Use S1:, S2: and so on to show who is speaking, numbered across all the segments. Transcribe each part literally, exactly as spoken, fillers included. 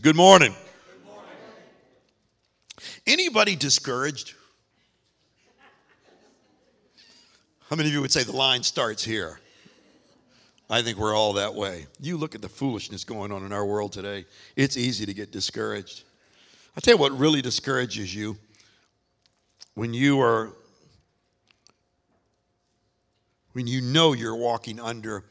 S1: Good morning. Good morning. Anybody discouraged? How many of you would say the line starts here? I think we're all that way. You look at the foolishness going on in our world today. It's easy to get discouraged. I'll tell you what really discourages you when you are, when you know you're walking under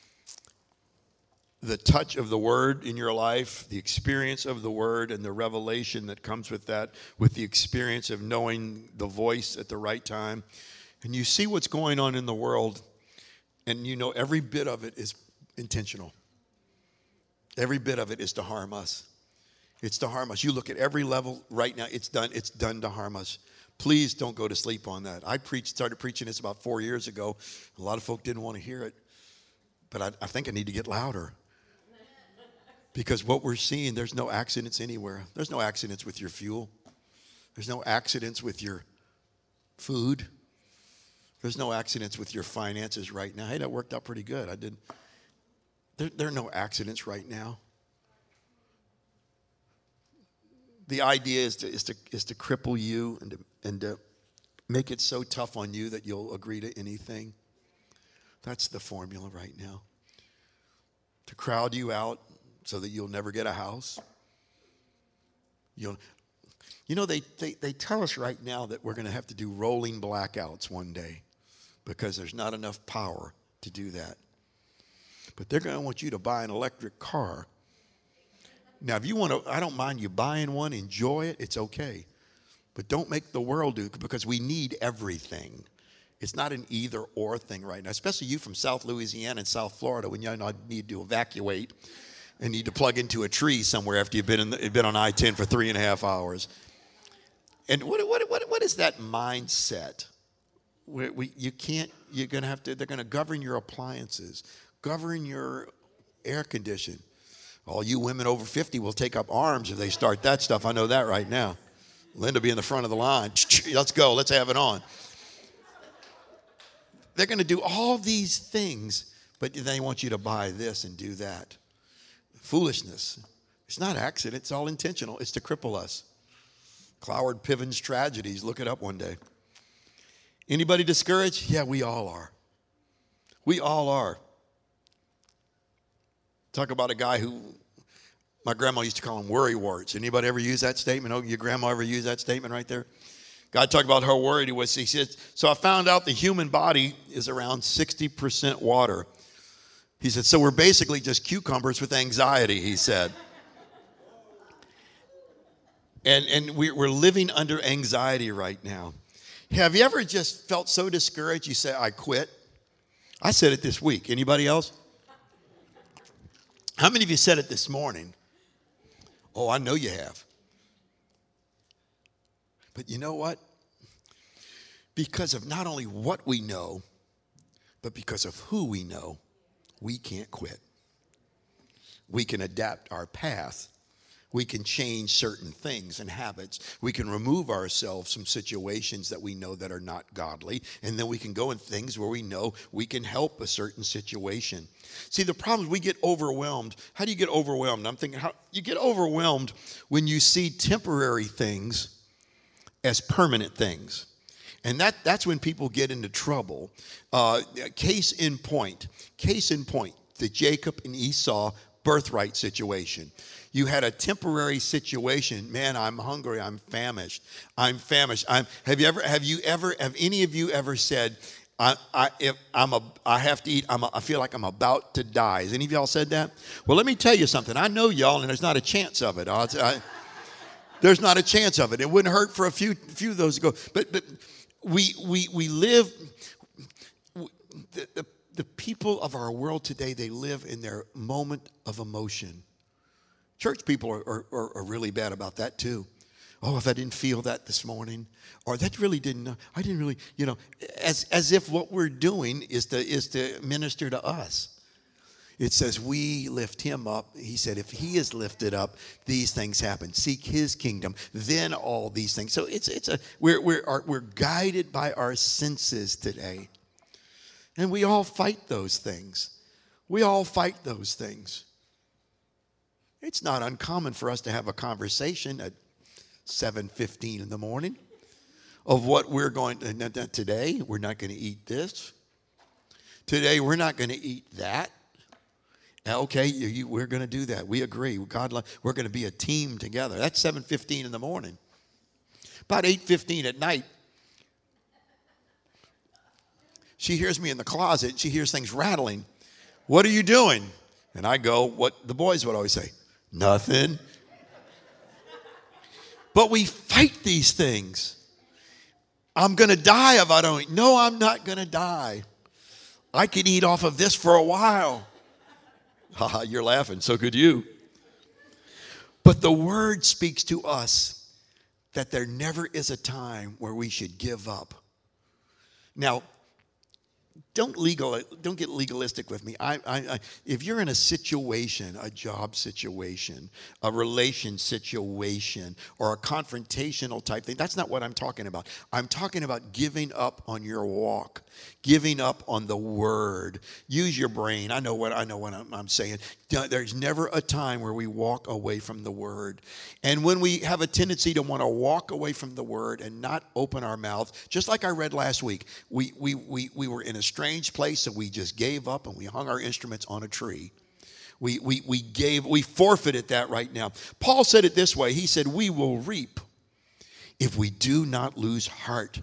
S1: the touch of the word in your life, the experience of the word and the revelation that comes with that, with the experience of knowing the voice at the right time. And you see what's going on in the world, and you know every bit of it is intentional. Every bit of it is to harm us. It's to harm us. You look at every level right now, it's done, it's done to harm us. Please don't go to sleep on that. I preached, started preaching this about four years ago. A lot of folk didn't want to hear it, but I, I think I need to get louder. Because what we're seeing, there's no accidents anywhere. There's no accidents with your fuel. There's no accidents with your food. There's no accidents with your finances right now. Hey, that worked out pretty good. I did. There, there are no accidents right now. The idea is to is to is to cripple you and to, and to make it so tough on you that you'll agree to anything. That's the formula right now. To crowd you out so that you'll never get a house. You'll, you know, they, they, they tell us right now that we're going to have to do rolling blackouts one day because there's not enough power to do that. But they're going to want you to buy an electric car. Now, if you want to, I don't mind you buying one, enjoy it, it's okay. But don't make the world do it because we need everything. It's not an either or thing right now, especially you from South Louisiana and South Florida when you need to evacuate and need to plug into a tree somewhere after you've been in the, been on I ten for three and a half hours. And what what what what is that mindset? Where we you can't you're going to have to they're going to govern your appliances, govern your air condition. All you women over fifty will take up arms if they start that stuff. I know that right now. Linda be in the front of the line. Let's go. Let's have it on. They're going to do all these things, but they want you to buy this and do that. Foolishness. It's not accident. It's all intentional. It's to cripple us. Cloward Piven's tragedies. Look it up one day. Anybody discouraged? Yeah, we all are. We all are. Talk about a guy who, my grandma used to call him worry warts. Anybody ever use that statement? Oh, your grandma ever use that statement right there? God talked about how worried he was. He said, so I found out the human body is around sixty percent water. He said, so we're basically just cucumbers with anxiety, he said. And and we're living under anxiety right now. Have you ever just felt so discouraged you say, I quit? I said it this week. Anybody else? How many of you said it this morning? Oh, I know you have. But you know what? Because of not only what we know, but because of who we know, we can't quit. We can adapt our path. We can change certain things and habits. We can remove ourselves from situations that we know that are not godly. And then we can go in things where we know we can help a certain situation. See, the problem is we get overwhelmed. How do you get overwhelmed? I'm thinking, how you get overwhelmed when you see temporary things as permanent things. And that, that's when people get into trouble. Uh, case in point, case in point, the Jacob and Esau birthright situation. You had a temporary situation. Man, I'm hungry. I'm famished. I'm famished. I'm, have you ever, have you ever, have any of you ever said, I, I, if I'm a, I have to eat, I'm a, I feel like I'm about to die. Has any of y'all said that? Well, let me tell you something. I know y'all, and there's not a chance of it. I, I, there's not a chance of it. It wouldn't hurt for a few, few of those ago. But, but we, we, we live, the, the, the people of our world today, they live in their moment of emotion. Church people are, are, are really bad about that too. Oh, if I didn't feel that this morning, or that really didn't, I didn't really, you know, as as if what we're doing is to is to minister to us. It says we lift him up. He said, if he is lifted up, these things happen. Seek his kingdom, then all these things. So it's it's a we're we're are, we're guided by our senses today, and we all fight those things. We all fight those things. It's not uncommon for us to have a conversation at seven fifteen in the morning of what we're going to, today, we're not going to eat this. Today, we're not going to eat that. Okay, you, you, we're going to do that. We agree. God, we're going to be a team together. That's seven fifteen in the morning. About eight fifteen at night, she hears me in the closet. She hears things rattling. What are you doing? And I go, what the boys would always say, nothing. But we fight these things. I'm going to die if I don't eat. No, I'm not going to die. I can eat off of this for a while. Haha, you're laughing. So could you. But the word speaks to us that there never is a time where we should give up. Now, don't legal, don't get legalistic with me. I, I, I, if you're in a situation, a job situation, a relation situation, or a confrontational type thing, that's not what I'm talking about. I'm talking about giving up on your walk, giving up on the word. Use your brain. I know what I know what I'm, I'm saying. There's never a time where we walk away from the word. And when we have a tendency to want to walk away from the word and not open our mouth, just like I read last week, we we we we were in a strange place, so we just gave up and we hung our instruments on a tree. We we we gave we forfeited that right now. Paul said it this way. He said, "We will reap if we do not lose heart."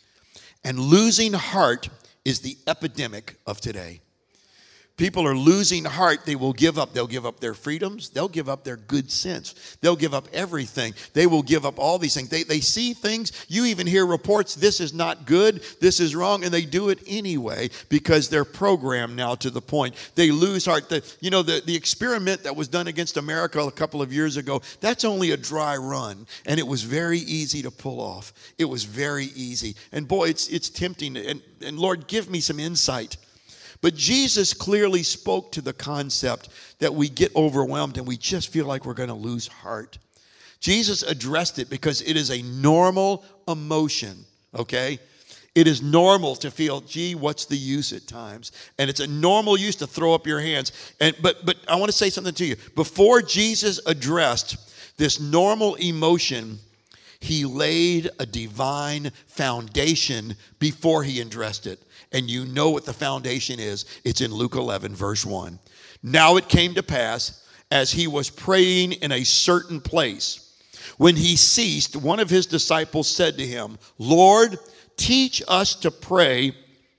S1: And losing heart is the epidemic of today. People are losing heart. They will give up. They'll give up their freedoms. They'll give up their good sense. They'll give up everything. They will give up all these things. They, they see things. You even hear reports, this is not good, this is wrong, and they do it anyway because they're programmed now to the point. They lose heart. The, you know, the, the experiment that was done against America a couple of years ago, that's only a dry run, and it was very easy to pull off. It was very easy. And boy, it's, it's tempting. And, and Lord, give me some insight. But Jesus clearly spoke to the concept that we get overwhelmed and we just feel like we're going to lose heart. Jesus addressed it because it is a normal emotion, okay? It is normal to feel, gee, what's the use at times? And it's a normal use to throw up your hands. And but but I want to say something to you. Before Jesus addressed this normal emotion, he laid a divine foundation before he addressed it. And you know what the foundation is. It's in Luke eleven, verse one. Now it came to pass, as he was praying in a certain place, when he ceased, one of his disciples said to him, Lord, teach us to pray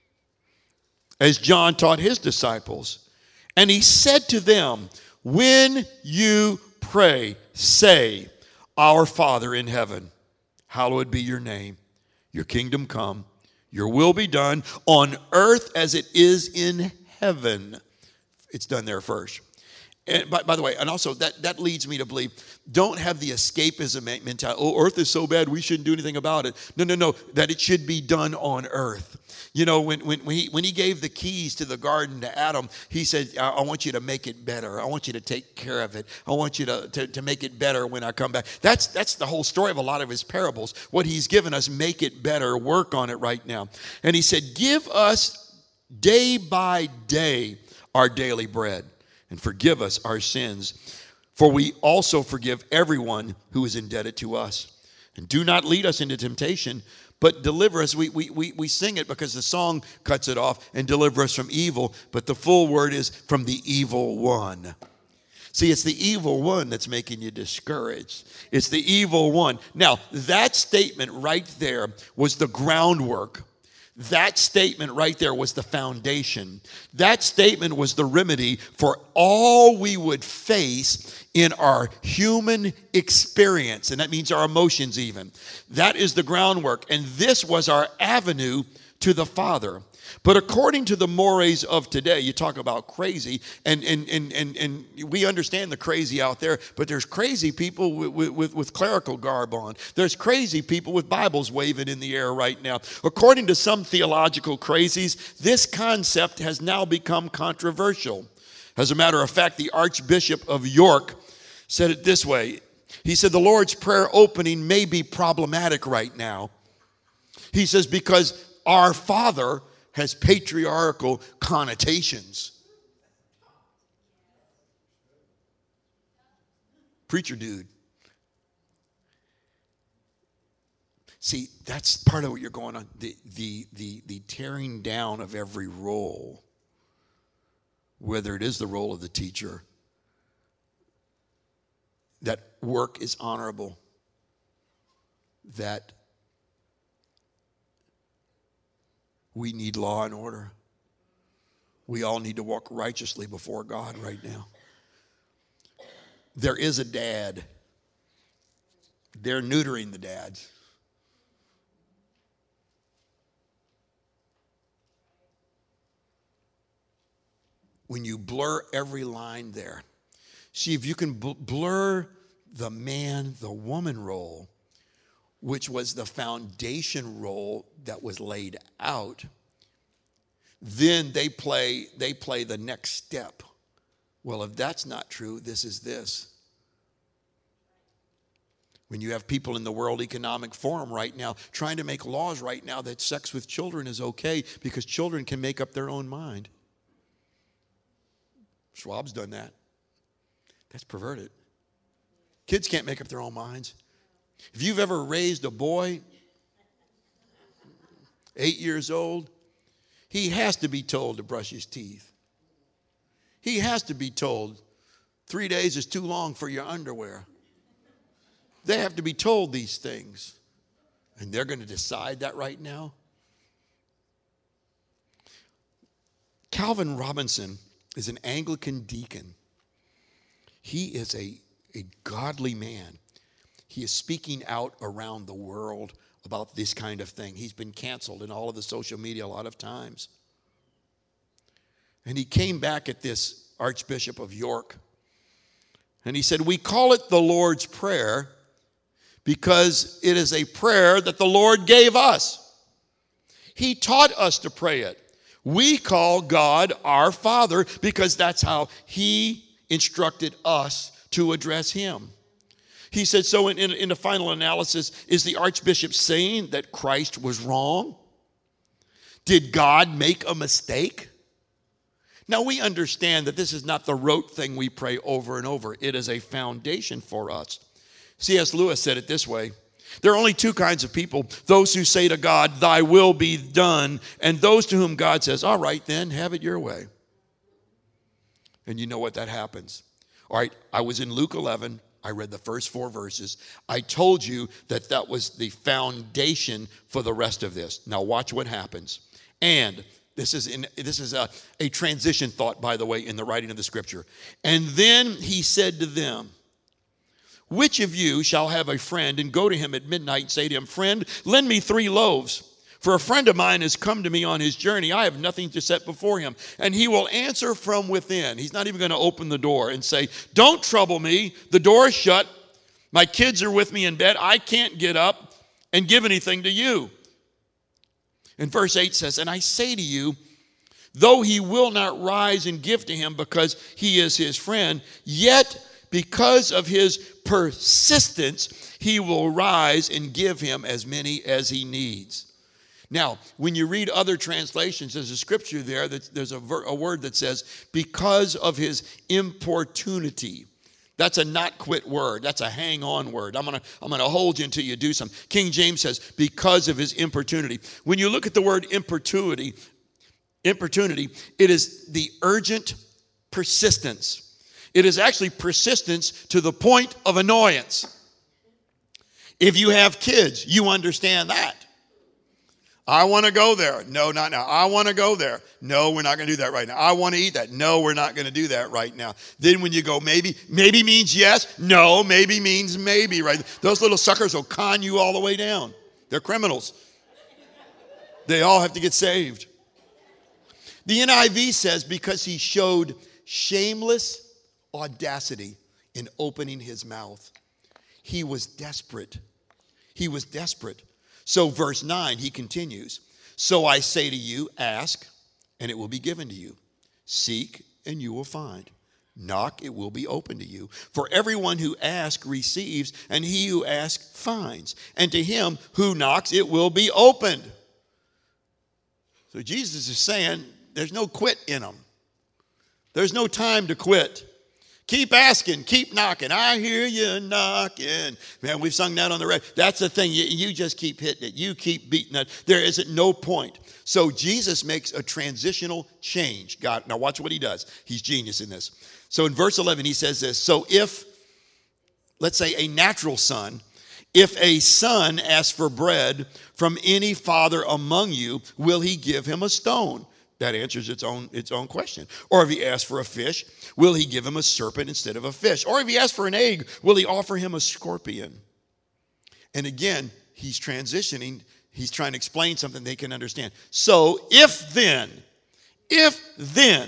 S1: as John taught his disciples. And he said to them, when you pray, say, Our Father in heaven, hallowed be your name. Your kingdom come. Your will be done on earth as it is in heaven. It's done there first. And by, by the way, and also that, that leads me to believe, don't have the escapism mentality. Oh, earth is so bad, we shouldn't do anything about it. No, no, no, that it should be done on earth. You know, when, when, when, he, when he gave the keys to the garden to Adam, he said, I, I want you to make it better. I want you to take care of it. I want you to, to, to make it better when I come back. That's, that's the whole story of a lot of his parables. What he's given us, make it better, work on it right now. And he said, give us day by day our daily bread and forgive us our sins, for we also forgive everyone who is indebted to us. And do not lead us into temptation, but deliver us. We, we, we, we sing it because the song cuts it off, and deliver us from evil. But the full word is from the evil one. See, it's the evil one that's making you discouraged. It's the evil one. Now, that statement right there was the groundwork. That statement right there was the foundation. That statement was the remedy for all we would face in our human experience. And that means our emotions even. That is the groundwork. And this was our avenue to the Father. But according to the mores of today, you talk about crazy, and and and and, and we understand the crazy out there, but there's crazy people with, with, with clerical garb on. There's crazy people with Bibles waving in the air right now. According to some theological crazies, this concept has now become controversial. As a matter of fact, the Archbishop of York said it this way. He said, the Lord's Prayer opening may be problematic right now. He says, because our Father has patriarchal connotations. preacher dude. See, that's part of what you're going on. The, the, the, the tearing down of every role, whether it is the role of the teacher, that work is honorable, that we need law and order. We all need to walk righteously before God right now. There is a dad. They're neutering the dads. When you blur every line there, see if you can bl- blur the man, the woman role, which was the foundation role that was laid out, then they play, they play the next step. Well, if that's not true, this is this. When you have people in the World Economic Forum right now trying to make laws right now that sex with children is okay because children can make up their own mind. Schwab's done that. That's perverted. Kids can't make up their own minds. If you've ever raised a boy, eight years old, he has to be told to brush his teeth. He has to be told three days is too long for your underwear. They have to be told these things. And they're going to decide that right now. Calvin Robinson is an Anglican deacon. He is a, a godly man. He is speaking out around the world about this kind of thing. He's been canceled in all of the social media a lot of times. And he came back at this Archbishop of York. And he said, we call it the Lord's Prayer because it is a prayer that the Lord gave us. He taught us to pray it. We call God our Father because that's how he instructed us to address him. He said, so in, in, in the final analysis, is the Archbishop saying that Christ was wrong? Did God make a mistake? Now, we understand that this is not the rote thing we pray over and over. It is a foundation for us. C S Lewis said it this way. There are only two kinds of people, those who say to God, thy will be done, and those to whom God says, all right, then, have it your way. And you know what that happens. All right, I was in Luke eleven. I read the first four verses. I told you that that was the foundation for the rest of this. Now watch what happens. And this is in, this is a, a transition thought, by the way, in the writing of the scripture. And then he said to them, which of you shall have a friend and go to him at midnight and say to him, friend, lend me three loaves, for a friend of mine has come to me on his journey. I have nothing to set before him. And he will answer from within. He's not even going to open the door and say, don't trouble me. The door is shut. My kids are with me in bed. I can't get up and give anything to you. And verse eight says, and I say to you, though he will not rise and give to him because he is his friend, yet because of his persistence, he will rise and give him as many as he needs. Now, when you read other translations, there's a scripture there, that there's a, ver, a word that says, because of his importunity. That's a not quit word. That's a hang on word. I'm going to I'm going to hold you until you do something. King James says, because of his importunity. When you look at the word importunity, importunity, it is the urgent persistence. It is actually persistence to the point of annoyance. If you have kids, you understand that. I want to go there. No, not now. I want to go there. No, we're not going to do that right now. I want to eat that. No, we're not going to do that right now. Then when you go maybe, maybe means yes. No, maybe means maybe, right? Those little suckers will con you all the way down. They're criminals. They all have to get saved. The N I V says, because he showed shameless audacity in opening his mouth. He was desperate. He was desperate. So verse nine, he continues. So I say to you, ask, and it will be given to you. Seek, and you will find. Knock, it will be open to you. For everyone who asks receives, and he who asks finds. And to him who knocks, it will be opened. So Jesus is saying there's no quit in him. There's no time to quit. Keep asking, keep knocking. I hear you knocking. Man, we've sung that on the radio. That's the thing. You, you just keep hitting it. You keep beating it. There is at no point. So Jesus makes a transitional change. God, now watch what he does. He's genius in this. So in verse eleven, he says this. So if, let's say, a natural son, if a son asks for bread from any father among you, will he give him a stone? That answers its own, its own question. Or if he asks for a fish, will he give him a serpent instead of a fish? Or if he asks for an egg, will he offer him a scorpion? And again, he's transitioning. He's trying to explain something they can understand. So if then, if then,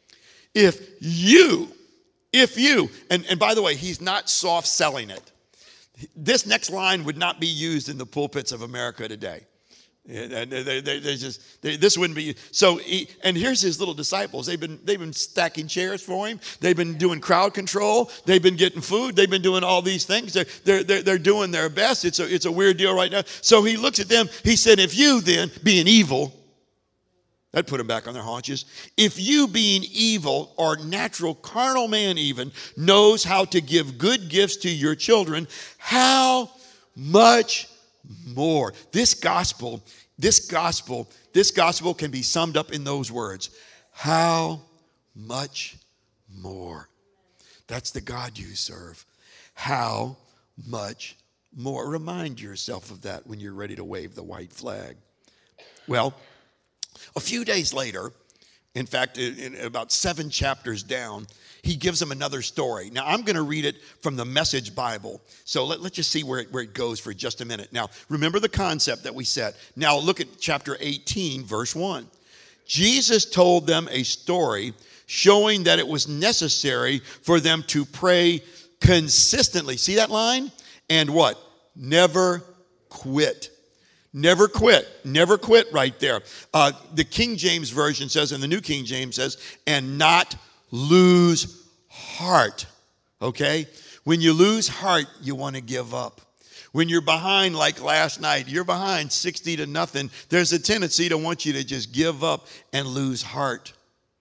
S1: if you, if you, and, and by the way, he's not soft selling it. This next line would not be used in the pulpits of America today. And they, they, they just they, this wouldn't be so. He, and here's his little disciples. They've been they've been stacking chairs for him. They've been doing crowd control. They've been getting food. They've been doing all these things. They're they're they're, they're doing their best. It's a it's a weird deal right now. So he looks at them. He said, "If you then, being evil," that put them back on their haunches. "If you, being evil, or natural carnal man even, knows how to give good gifts to your children, how much more?" This gospel, this gospel, this gospel can be summed up in those words. How much more? That's the God you serve. How much more? Remind yourself of that when you're ready to wave the white flag. Well, a few days later, in fact, in about seven chapters down, he gives them another story. Now, I'm going to read it from the Message Bible. So let, let's just see where it, where it goes for just a minute. Now, remember the concept that we set. Now, look at chapter eighteen, verse one. Jesus told them a story showing that it was necessary for them to pray consistently. See that line? And what? Never quit. Never quit. Never quit right there. Uh, the King James Version says, and the New King James says, and not lose heart. Okay? When you lose heart, you want to give up. When you're behind like last night, you're behind sixty to nothing, there's a tendency to want you to just give up and lose heart.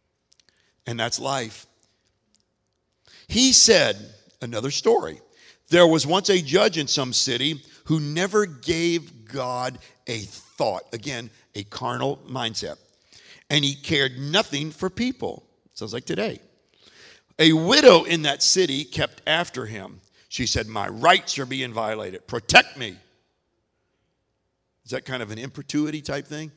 S1: And that's life. He said, another story, there was once a judge in some city who never gave God a thought. Again, a carnal mindset. And he cared nothing for people. Sounds like today. A widow in that city kept after him. She said, my rights are being violated. Protect me. Is that kind of an importunity type thing?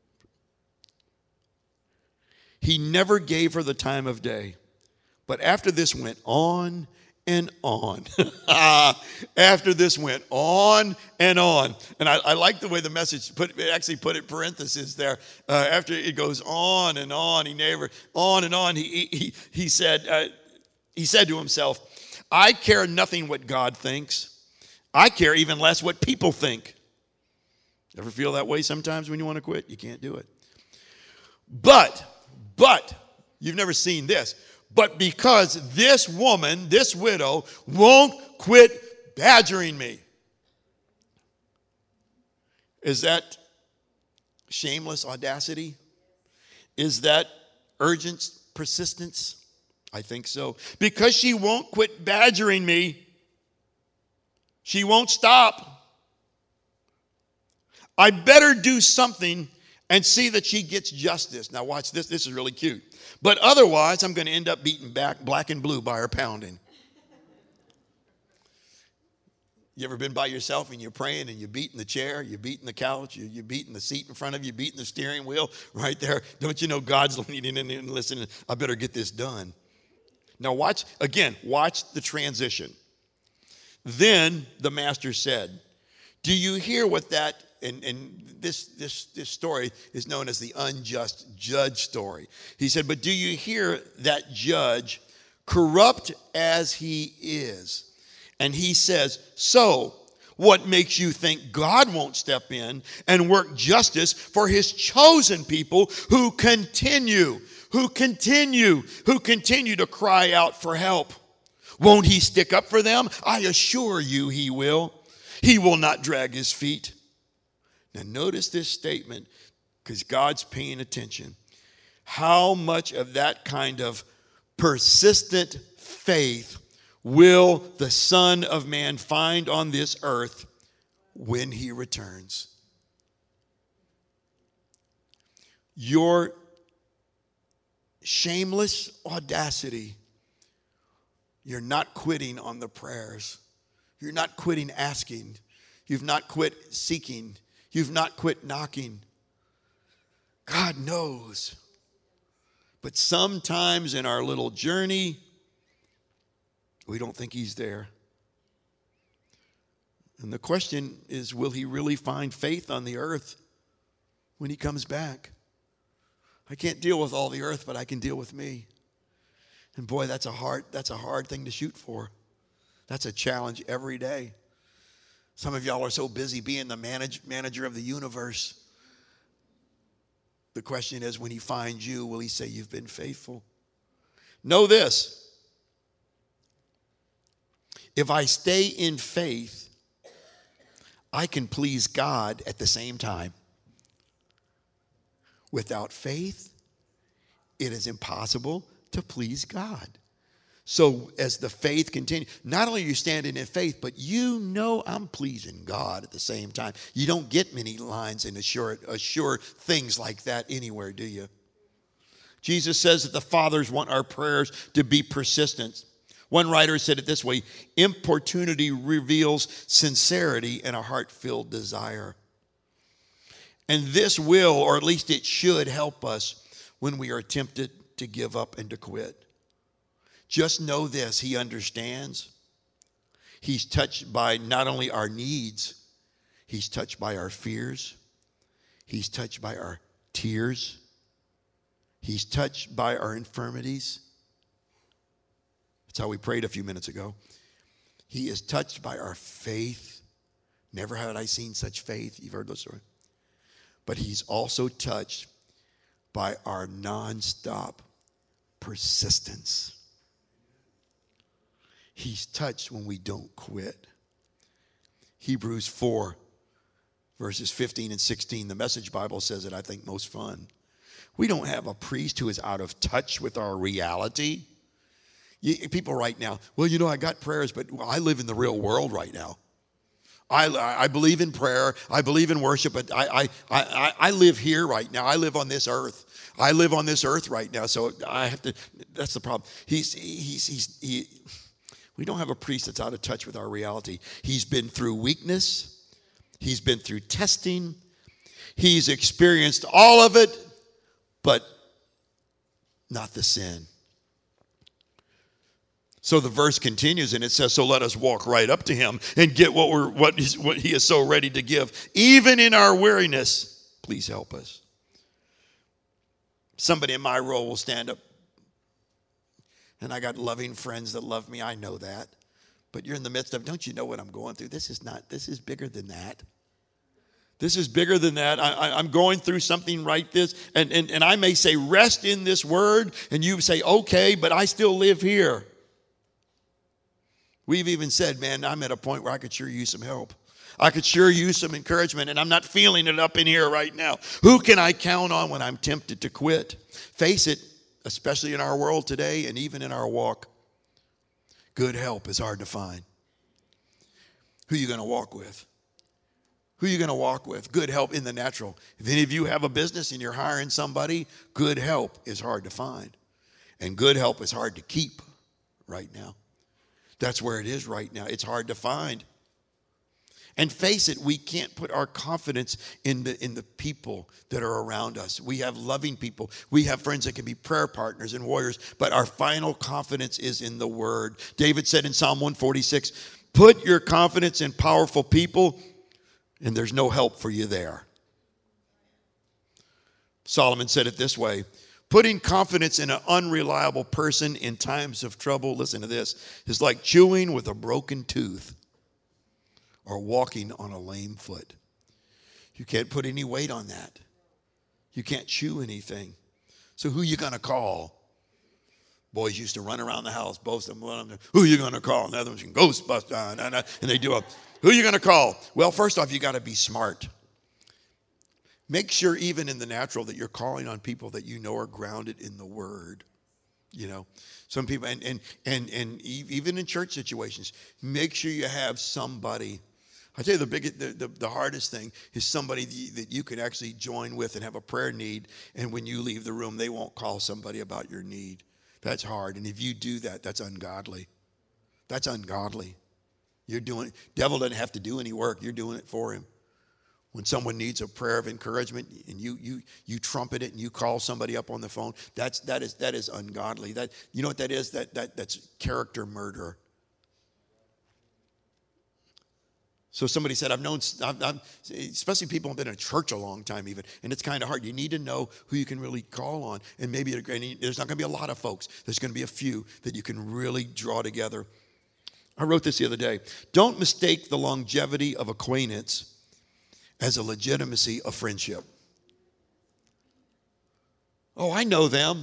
S1: He never gave her the time of day. But after this went on and on. After this went on and on. And I, I like the way the Message put actually put it parentheses there. Uh, after it goes on and on, he never, on and on, he, he, he said, uh, he said to himself, I care nothing what God thinks. I care even less what people think. Ever feel that way sometimes when you want to quit? You can't do it. But, but, you've never seen this. But because this woman, this widow, won't quit badgering me. Is that shameless audacity? Is that urgent persistence? I think so. Because she won't quit badgering me, she won't stop. I better do something and see that she gets justice. Now watch this. This is really cute. But otherwise, I'm going to end up beaten back black and blue by her pounding. You ever been by yourself and you're praying and you're beating the chair, you're beating the couch, you're, you're beating the seat in front of you, you're beating the steering wheel right there? Don't you know God's leaning in and listening? I better get this done. Now watch, again, watch the transition. Then the master said, do you hear what that, and, and this, this, this story is known as the unjust judge story. He said, but do you hear that judge, corrupt as he is? And he says, so what makes you think God won't step in and work justice for his chosen people who continue, who continue, who continue to cry out for help? Won't he stick up for them? I assure you he will. He will not drag his feet. Now notice this statement, because God's paying attention. How much of that kind of persistent faith will the Son of Man find on this earth when he returns? Your shameless audacity, you're not quitting on the prayers. You're not quitting asking. You've not quit seeking. You've not quit knocking. God knows. But sometimes in our little journey, we don't think he's there. And the question is, will he really find faith on the earth when he comes back? I can't deal with all the earth, but I can deal with me. And boy, that's a hard, that's a hard thing to shoot for. That's a challenge every day. Some of y'all are so busy being the manage, manager of the universe. The question is, when he finds you, will he say you've been faithful? Know this. If I stay in faith, I can please God at the same time. Without faith, it is impossible to please God. So as the faith continues, not only are you standing in faith, but you know I'm pleasing God at the same time. You don't get many lines and assure, assure things like that anywhere, do you? Jesus says that the fathers want our prayers to be persistent. One writer said it this way: importunity reveals sincerity and a heart-filled desire. And this will, or at least it should, help us when we are tempted to give up and to quit. Just know this, he understands. He's touched by not only our needs, he's touched by our fears. He's touched by our tears. He's touched by our infirmities. That's how we prayed a few minutes ago. He is touched by our faith. Never had I seen such faith. You've heard those stories. But he's also touched by our nonstop persistence. He's touched when we don't quit. Hebrews four, verses fifteen and sixteen, the Message Bible says it, I think, most fun. We don't have a priest who is out of touch with our reality. You, people right now, well, you know, I got prayers, but I live in the real world right now. I, I believe in prayer. I believe in worship, but I, I, I, I live here right now. I live on this earth. I live on this earth right now, so I have to, that's the problem. He's, he's, he's, he, we don't have a priest that's out of touch with our reality. He's been through weakness. He's been through testing. He's experienced all of it, but not the sin. So the verse continues and it says, so let us walk right up to him and get what we're what, is, what he is so ready to give. Even in our weariness, please help us. Somebody in my role will stand up. And I got loving friends that love me. I know that. But you're in the midst of, don't you know what I'm going through? This is not, this is bigger than that. This is bigger than that. I, I, I'm going through something right this. And, and, and I may say, rest in this word. And you say, okay, but I still live here. We've even said, man, I'm at a point where I could sure use some help. I could sure use some encouragement, and I'm not feeling it up in here right now. Who can I count on when I'm tempted to quit? Face it, especially in our world today and even in our walk, good help is hard to find. Who are you going to walk with? Who are you going to walk with? Good help in the natural. If any of you have a business and you're hiring somebody, good help is hard to find. And good help is hard to keep right now. That's where it is right now. It's hard to find. And face it, we can't put our confidence in the in the people that are around us. We have loving people. We have friends that can be prayer partners and warriors, but our final confidence is in the word. David said in Psalm one forty-six, put your confidence in powerful people, and there's no help for you there. Solomon said it this way, putting confidence in an unreliable person in times of trouble, listen to this, is like chewing with a broken tooth or walking on a lame foot. You can't put any weight on that. You can't chew anything. So who you going to call? Boys used to run around the house, both of them. Who you going to call? And the other ones can Ghostbusters. And they do a, who you going to call? Well, first off, you got to be smart. Make sure even in the natural that you're calling on people that you know are grounded in the word. you know. Some people, and, and, and, and even in church situations, make sure you have somebody. I tell you, the, big, the, the, the hardest thing is somebody that you can actually join with and have a prayer need, and when you leave the room, they won't call somebody about your need. That's hard, and if you do that, that's ungodly. That's ungodly. You're doing, devil doesn't have to do any work. You're doing it for him. When someone needs a prayer of encouragement and you you you trumpet it and you call somebody up on the phone, that's that is that is ungodly. That you know what that is? That that that's character murder. So somebody said, I've known, I've, I've, especially people who've been in church a long time even, and it's kind of hard. You need to know who you can really call on. And maybe there's not going to be a lot of folks. There's going to be a few that you can really draw together. I wrote this the other day. Don't mistake the longevity of acquaintance as a legitimacy of friendship. Oh, I know them.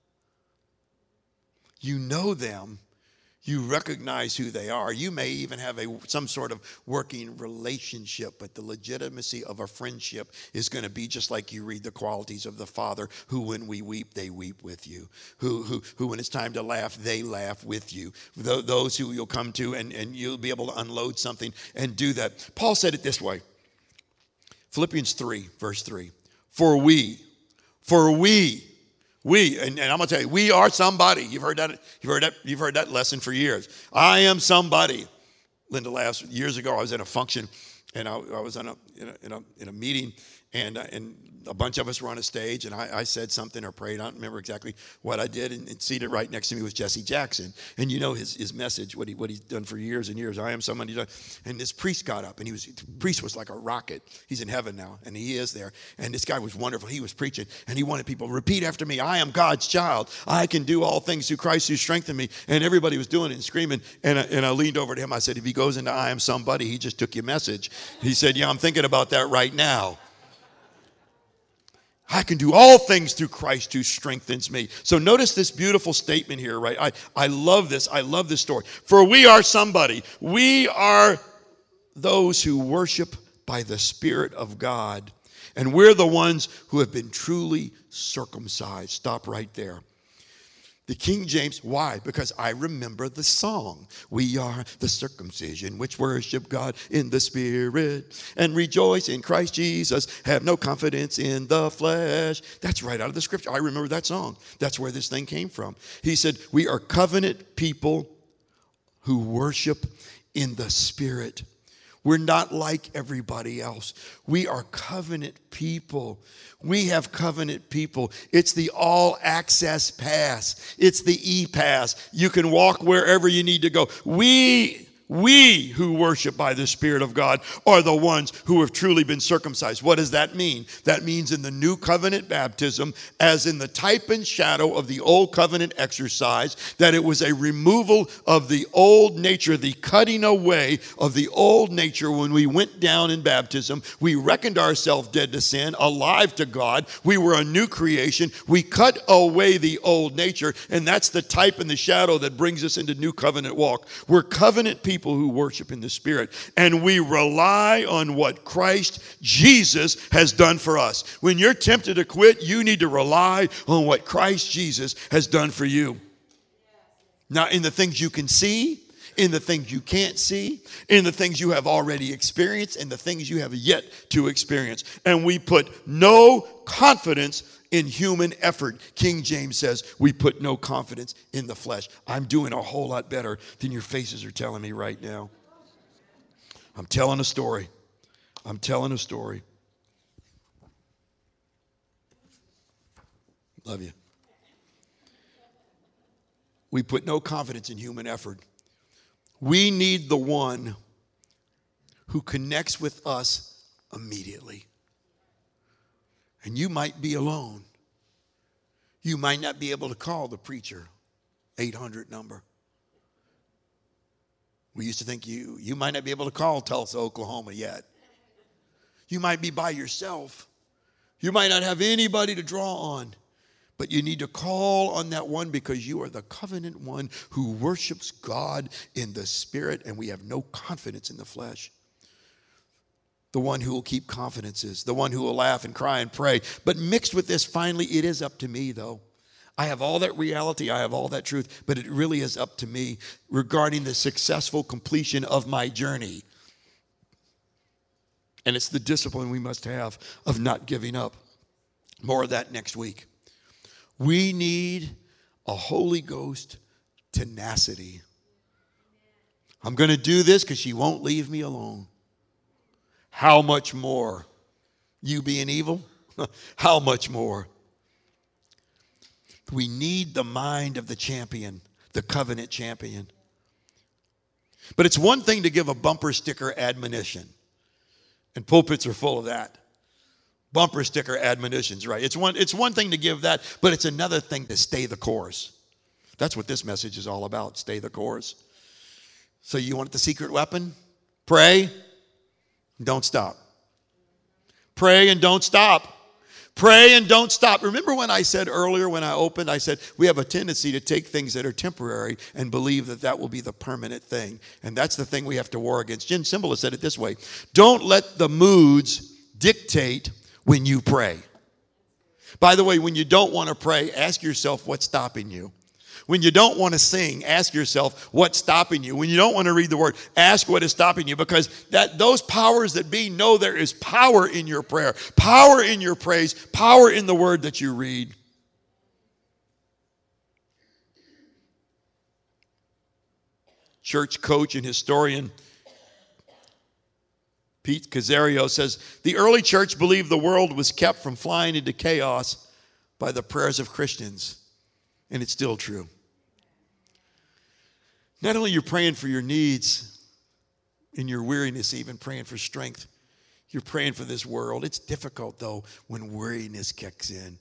S1: You know them. You recognize who they are. You may even have a some sort of working relationship, but the legitimacy of a friendship is going to be just like you read the qualities of the Father, who when we weep, they weep with you. Who who who when it's time to laugh, they laugh with you. Those who you'll come to and, and you'll be able to unload something and do that. Paul said it this way. Philippians three, verse three. For we, for we, we, and, and I'm going to tell you, we are somebody. You've heard that, you've heard that, you've heard that lesson for years. I am somebody. Linda laughs. Years ago, I was at a function, and I, I was on a, in, a, in, a, in a meeting, and, uh, and a bunch of us were on a stage, and I, I said something or prayed. I don't remember exactly what I did, and, and seated right next to me was Jesse Jackson. And you know his, his message, what, he, what he's done for years and years. I am somebody. And this priest got up, and he was the priest was like a rocket. He's in heaven now, and he is there. And this guy was wonderful. He was preaching, and he wanted people to repeat after me, I am God's child. I can do all things through Christ who strengthened me. And everybody was doing it and screaming. And I, and I leaned over to him. I said, if he goes into I am somebody, he just took your message. He said, yeah, I'm thinking about that right now. I can do all things through Christ who strengthens me. So notice this beautiful statement here, right? I, I love this. I love this story. For we are somebody. We are those who worship by the Spirit of God. And we're the ones who have been truly circumcised. Stop right there. The King James, why? Because I remember the song. We are the circumcision which worship God in the Spirit and rejoice in Christ Jesus. Have no confidence in the flesh. That's right out of the scripture. I remember that song. That's where this thing came from. He said, we are covenant people who worship in the Spirit. We're not like everybody else. We are covenant people. We have covenant people. It's the all-access pass. It's the e-pass. You can walk wherever you need to go. We, we who worship by the Spirit of God are the ones who have truly been circumcised. What does that mean? That means in the new covenant baptism, as in the type and shadow of the old covenant exercise, that it was a removal of the old nature, the cutting away of the old nature. When we went down in baptism, we reckoned ourselves dead to sin, alive to God. We were a new creation. We cut away the old nature, and that's the type and the shadow that brings us into new covenant walk. We're covenant people who worship in the Spirit, and we rely on what Christ Jesus has done for us. When you're tempted to quit, you need to rely on what Christ Jesus has done for you. Now, in the things you can see, in the things you can't see, in the things you have already experienced, and the things you have yet to experience. And we put no confidence in human effort. King James says we put no confidence in the flesh. I'm doing a whole lot better than your faces are telling me right now. I'm telling a story. I'm telling a story. Love you. We put no confidence in human effort. We need the one who connects with us immediately. And you might be alone. You might not be able to call the preacher eight hundred number. We used to think you, you might not be able to call Tulsa, Oklahoma yet. You might be by yourself. You might not have anybody to draw on. But you need to call on that one because you are the covenant one who worships God in the Spirit, and we have no confidence in the flesh. The one who will keep confidences, the one who will laugh and cry and pray. But mixed with this, finally, it is up to me, though. I have all that reality. I have all that truth. But it really is up to me regarding the successful completion of my journey. And it's the discipline we must have of not giving up. More of that next week. We need a Holy Ghost tenacity. I'm going to do this because she won't leave me alone. How much more? You being evil? How much more? We need the mind of the champion, the covenant champion. But it's one thing to give a bumper sticker admonition. And pulpits are full of that. Bumper sticker admonitions, right? It's one, it's one thing to give that, but it's another thing to stay the course. That's what this message is all about, stay the course. So you want the secret weapon? Pray, don't stop. Pray and don't stop. Pray and don't stop. Remember when I said earlier when I opened, I said we have a tendency to take things that are temporary and believe that that will be the permanent thing. And that's the thing we have to war against. Jen Simbala said it this way. Don't let the moods dictate when you pray. By the way, when you don't want to pray, ask yourself what's stopping you. When you don't want to sing, ask yourself what's stopping you. When you don't want to read the word, ask what is stopping you, because that those powers that be know there is power in your prayer, power in your praise, power in the word that you read. Church coach and historian Pete Casario says, the early church believed the world was kept from flying into chaos by the prayers of Christians. And it's still true. Not only you're praying for your needs, in your weariness, even praying for strength, you're praying for this world. It's difficult, though, when weariness kicks in.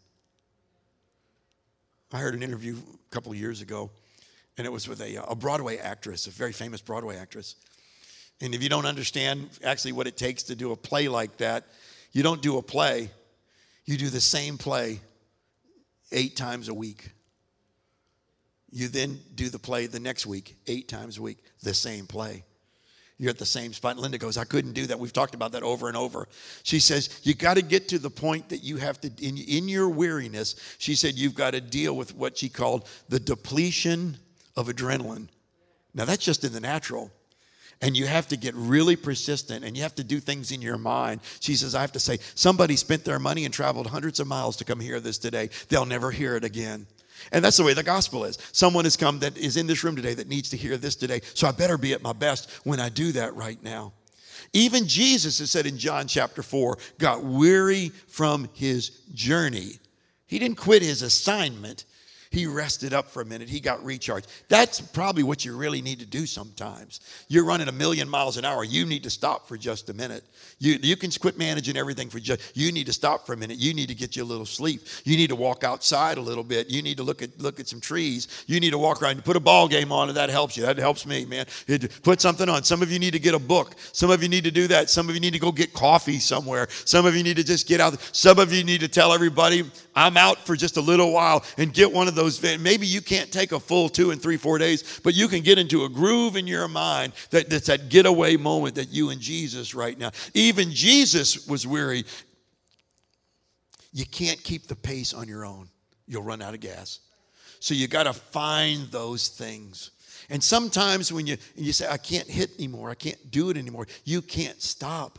S1: I heard an interview a couple of years ago, and it was with a, a Broadway actress, a very famous Broadway actress. And if you don't understand actually what it takes to do a play like that, you don't do a play. You do the same play eight times a week. You then do the play the next week, eight times a week, the same play. You're at the same spot. And Linda goes, I couldn't do that. We've talked about that over and over. She says, you got to get to the point that you have to, in, in your weariness, she said, you've got to deal with what she called the depletion of adrenaline. Now, that's just in the natural. And you have to get really persistent, and you have to do things in your mind. She says, I have to say, somebody spent their money and traveled hundreds of miles to come hear this today. They'll never hear it again. And that's the way the gospel is. Someone has come that is in this room today that needs to hear this today. So I better be at my best when I do that right now. Even Jesus has said in John chapter four, got weary from his journey. He didn't quit his assignment. He rested up for a minute. He got recharged. That's probably what you really need to do sometimes. You're running a million miles an hour. You need to stop for just a minute. You, you can quit managing everything for just, you need to stop for a minute. You need to get you a little sleep. You need to walk outside a little bit. You need to look at look at some trees. You need to walk around. Put a ball game on, and that helps you. That helps me, man. It, put something on. Some of you need to get a book. Some of you need to do that. Some of you need to go get coffee somewhere. Some of you need to just get out. Some of you need to tell everybody, I'm out for just a little while, and get one of those. Maybe you can't take a full two and three, four days, but you can get into a groove in your mind that, that's that getaway moment that you and Jesus right now. Even Jesus was weary. You can't keep the pace on your own. You'll run out of gas. So you got to find those things. And sometimes when you, you say, I can't hit anymore, I can't do it anymore, you can't stop.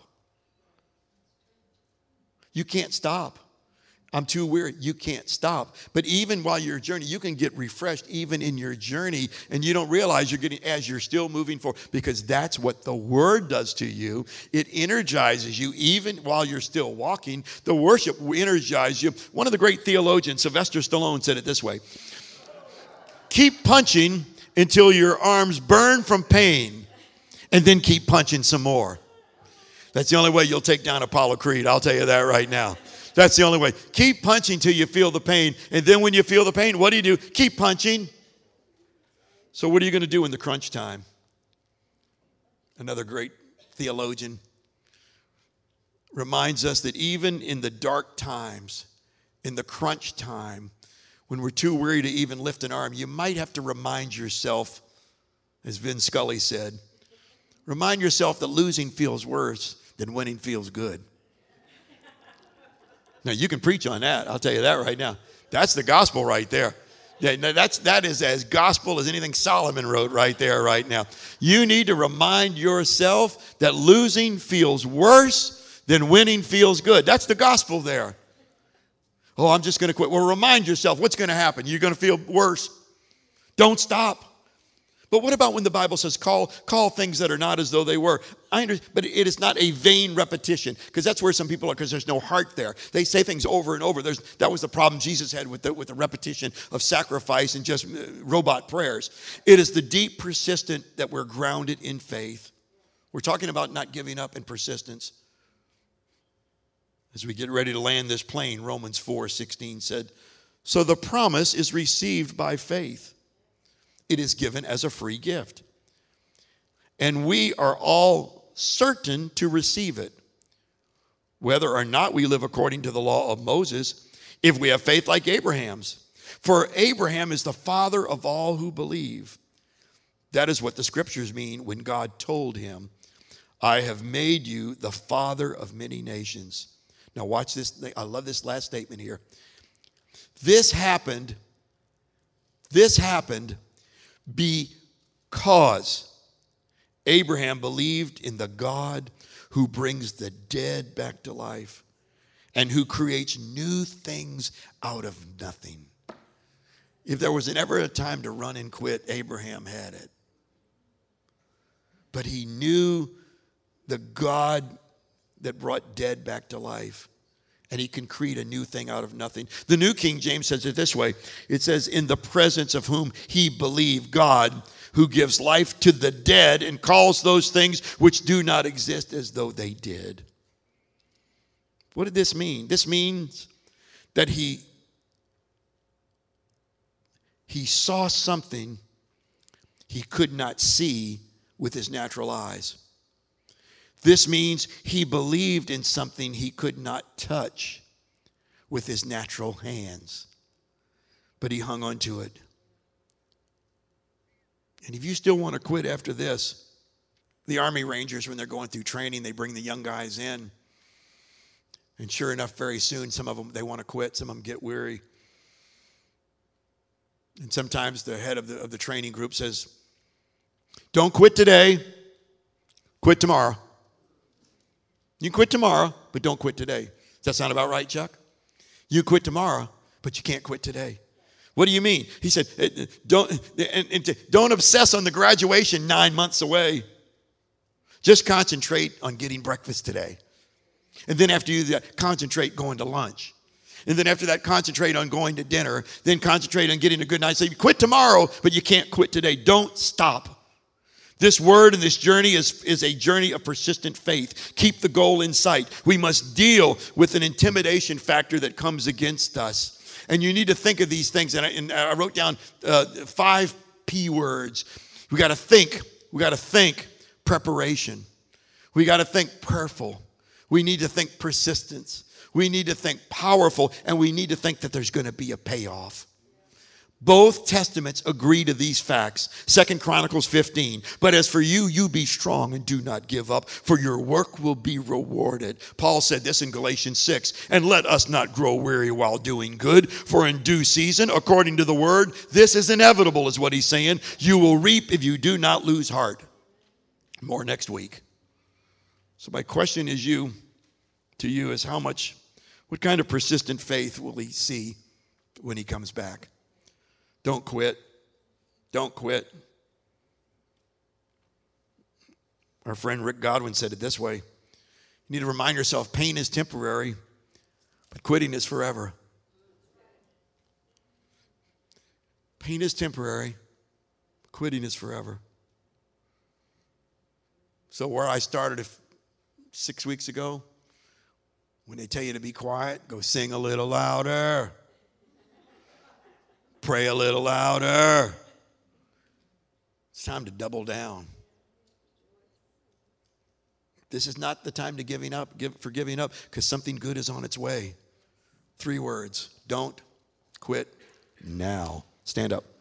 S1: You can't stop. I'm too weary. You can't stop. But even while you're journeying, you can get refreshed even in your journey, and you don't realize you're getting as you're still moving forward, because that's what the word does to you. It energizes you even while you're still walking. The worship will energize you. One of the great theologians, Sylvester Stallone, said it this way. Keep punching until your arms burn from pain, and then keep punching some more. That's the only way you'll take down Apollo Creed. I'll tell you that right now. That's the only way. Keep punching till you feel the pain. And then when you feel the pain, what do you do? Keep punching. So what are you going to do in the crunch time? Another great theologian reminds us that even in the dark times, in the crunch time, when we're too weary to even lift an arm, you might have to remind yourself, as Vin Scully said, remind yourself that losing feels worse than winning feels good. Now, you can preach on that. I'll tell you that right now. That's the gospel right there. Yeah, no, that's, that is as gospel as anything Solomon wrote right there, right now. You need to remind yourself that losing feels worse than winning feels good. That's the gospel there. Oh, I'm just going to quit. Well, remind yourself what's going to happen. You're going to feel worse. Don't stop. But what about when the Bible says call, call things that are not as though they were? I understand, but it is not a vain repetition, because that's where some people are, because there's no heart there. They say things over and over. There's, that was the problem Jesus had with the, with the repetition of sacrifice and just robot prayers. It is the deep persistent that we're grounded in faith. We're talking about not giving up and persistence. As we get ready to land this plane, Romans four sixteen said, so the promise is received by faith. It is given as a free gift. And we are all certain to receive it, whether or not we live according to the law of Moses, if we have faith like Abraham's. For Abraham is the father of all who believe. That is what the scriptures mean when God told him, I have made you the father of many nations. Now watch this. I love this last statement here. This happened, this happened because Abraham believed in the God who brings the dead back to life and who creates new things out of nothing. If there was ever a time to run and quit, Abraham had it. But he knew the God that brought dead back to life, and he can create a new thing out of nothing. The New King James says it this way. It says, in the presence of whom he believed, God, who gives life to the dead and calls those things which do not exist as though they did. What did this mean? This means that he, he saw something he could not see with his natural eyes. This means he believed in something he could not touch with his natural hands, but he hung on to it. And if you still want to quit after this, the Army Rangers, when they're going through training, they bring the young guys in. And sure enough, very soon, some of them, they want to quit. Some of them get weary. And sometimes the head of the, of the training group says, don't quit today, quit tomorrow. You can quit tomorrow, but don't quit today. Does that sound about right, Chuck? You quit tomorrow, but you can't quit today. What do you mean? He said, don't, and, and don't obsess on the graduation nine months away. Just concentrate on getting breakfast today. And then after you do that, concentrate going to lunch. And then after that, concentrate on going to dinner. Then concentrate on getting a good night's sleep. You quit tomorrow, but you can't quit today. Don't stop. This word and this journey is, is a journey of persistent faith. Keep the goal in sight. We must deal with an intimidation factor that comes against us. And you need to think of these things. And I, and I wrote down uh, five P words. We got to think. We got to think preparation. We got to think prayerful. We need to think persistence. We need to think powerful. And we need to think that there's going to be a payoff. Both testaments agree to these facts. Second Chronicles fifteen. But as for you, you be strong and do not give up, for your work will be rewarded. Paul said this in Galatians six. And let us not grow weary while doing good, for in due season, according to the word, this is inevitable, is what he's saying. You will reap if you do not lose heart. More next week. So my question is you, to you is how much, what kind of persistent faith will he see when he comes back? Don't quit. Don't quit. Our friend Rick Godwin said it this way. You need to remind yourself pain is temporary, but quitting is forever. Pain is temporary, quitting is forever. So where I started six weeks ago, when they tell you to be quiet, go sing a little louder. Pray a little louder. It's time to double down. This is not the time to giving up, give, for giving up, because something good is on its way. Three words. Don't quit now. Stand up.